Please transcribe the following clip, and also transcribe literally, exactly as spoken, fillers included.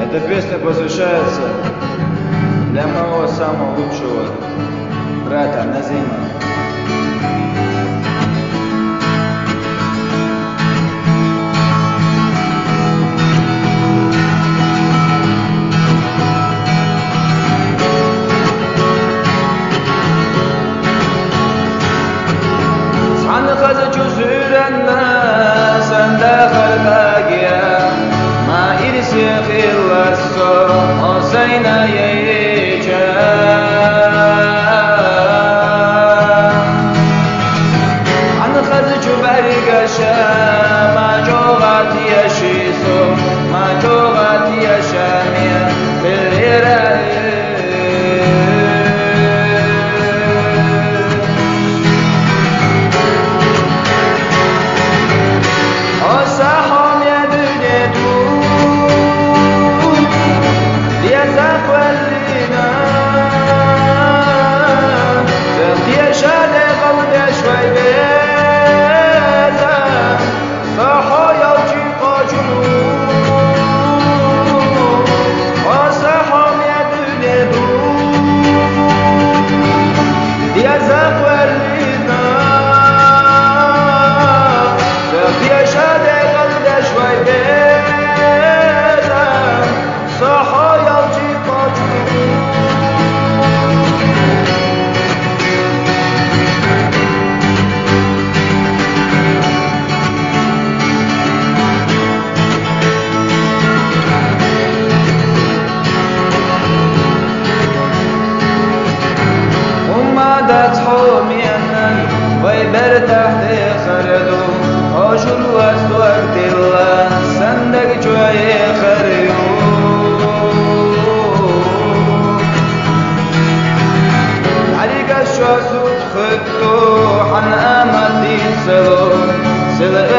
Эта песня посвящается для моего самого лучшего брата Назима. خذ جزر الناس عند خلقاقيا ما إرسي خير السر حسين يجا عن خذ جبرق شام ما جوغت يشيسو ما جوغت يشاميا في الإرائي ويبر تحت خردو أجر وسط وقت الله صندق جوي خريو عليك الشوز خدو حن أمل دي سلو سل